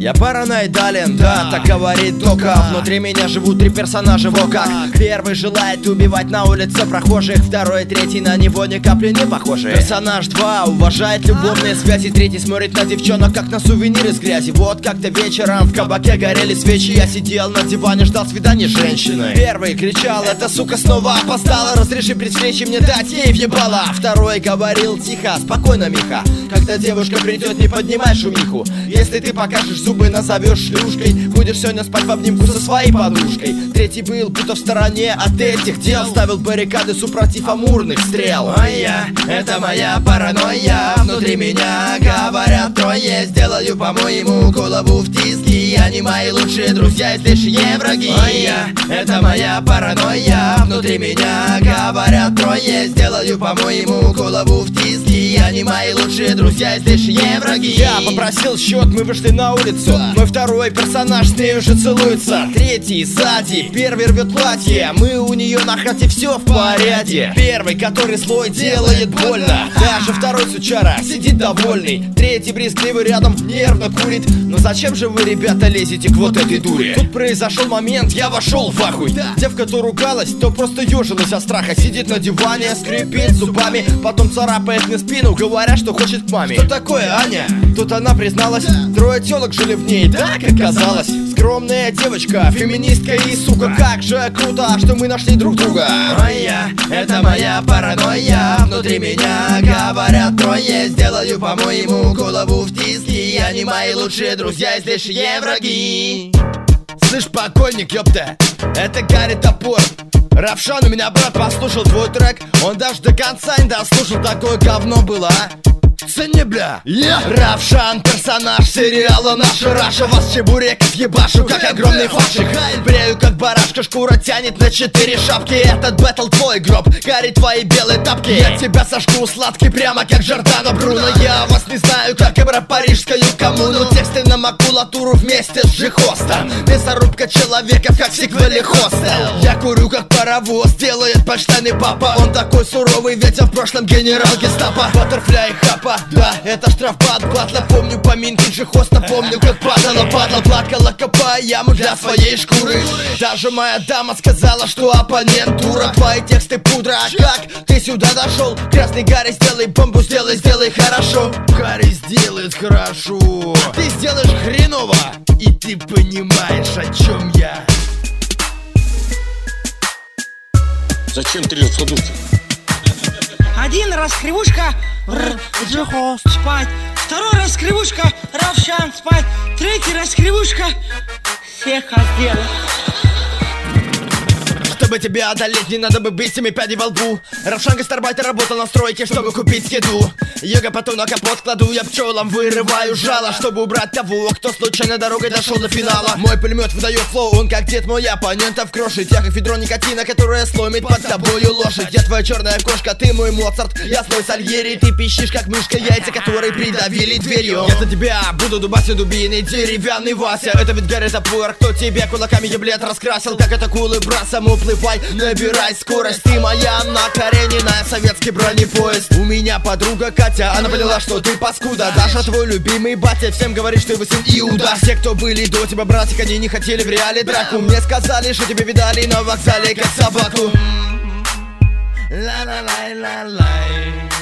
Я параноидален, да, так говорит Дока. Внутри меня живут три персонажа, во как. Первый желает убивать на улице прохожих, второй и третий на него ни капли не похожи. Персонаж 2 уважает любовные связи, третий смотрит на девчонок, как на сувенир из грязи. Вот как-то вечером в кабаке горели свечи, я сидел на диване, ждал свидания с женщиной. Первый кричал: эта сука снова опоздала, разреши при встрече мне дать ей въебала. Второй говорил: тихо, спокойно, Миха, когда девушка придет, не поднимай шумиху. Если ты покажешь зубы, назовешь шлюшкой, будешь сегодня спать в обнимку со своей подружкой. Третий был будто в стороне от этих дел, ставил баррикады супротив амурных стрел. Моя, это моя паранойя, внутри меня говорят трое. Сделаю, по-моему, голову в тиски, они мои лучшие друзья и злейшие враги. Моя, это моя паранойя, внутри меня говорят трое. Сделаю, по-моему, голову в тиски, они мои лучшие друзья и злейшие враги. Я попросил счет, мы вышли на улицу. Мой второй персонаж с ней уже целуется. Третий сзади, первый рвет платье, мы у нее на хате, все в порядке. Первый, который слой делает больно, даже второй сучара сидит довольный. Третий брезгливый рядом нервно курит. Но зачем же вы, ребята, лезете к вот этой дуре? Тут произошел момент, я вошел в ахуй. Девка то ругалась, то просто ежилась от страха. Сидит на диване, скрипит зубами, потом царапает мне спину, говоря, что хочет к маме. Что такое, Аня? Тут она призналась, трое телок жили в ней, так оказалось. Скромная девочка, феминистка и сука. Как же круто, что мы нашли друг друга. Моя, это моя паранойя, внутри меня говорят трое. Сделаю, по-моему, голову в тиски, они мои лучшие друзья и злейшие враги. Слышь, покойник, ёпта, это Гарри Топор. Равшан, у меня брат послушал твой трек, он даже до конца не дослушал, такое говно было, а? Цени, бля, Равшан, персонаж сериала «Наша Раша». Вас чебуреков ебашу, как огромный фашик. Брею, как барашка, шкура тянет на 4 шапки. Этот бэтл твой гроб, Гарри, твои белые тапки. Я тебя сожгу сладкий, прямо как Джордано Бруно. Я вас не знаю, как и про парижскую коммуну. Тексты на макулатуру вместе с жихостом. Мясорубка человеков, как в сиквеле Хостел. Я курю, как паровоз, делает почтальный папа. Он такой суровый, ведь он в прошлом генерал гестапо. Баттерфляй хапа, да, это штрафбат батла. Помню поминки Джихоста, помню, как падала, плакала, копая яму для своей шкуры. Даже моя дама сказала, что оппонент дура. Твои тексты пудра, а как ты сюда дошел? Красный Гарри, сделай бомбу, сделай хорошо. Гарри сделает хорошо, ты сделаешь хреново, и ты понимаешь, о чем я. Зачем ты лез в ходушки? Один раз кривушка, Джихост спать. Второй раз кривушка, Равшан спать. Третий раз кривушка, Сеха сделать. Чтобы тебя одолеть, не надо бы быть 7 пядей во лбу. Равшан гастарбайтер работал на стройке, чтобы купить еду. Йога потом на капот кладу, я пчелам вырываю жало, чтобы убрать того, кто случайно дорогой дошел до финала. Мой пулемет выдает флоу, он как дед мой оппонентов крошит. Я как ведро никотина, которое сломит под тобою лошадь. Я твоя черная кошка, ты мой Моцарт, я свой Сальери. Ты пищишь как мышка, яйца, которые придавили дверью. Я за тебя буду дубасить дубиной, деревянный Вася. Это ведь Гарри Топор, кто тебе кулаками еблет раскрасил. Как это кулы брасом уплывай, набирай скорость. Ты моя накорененная, советский бронепоезд. У меня подруга Катя, она поняла, что ты паскуда. Даша, твой любимый батя, всем говорит, что вы сын Иуда. Все, кто были до тебя, братик, они не хотели в реале драку. Мне сказали, что тебя видали на вокзале, как собаку. Ла-ла-лай-ла-лай.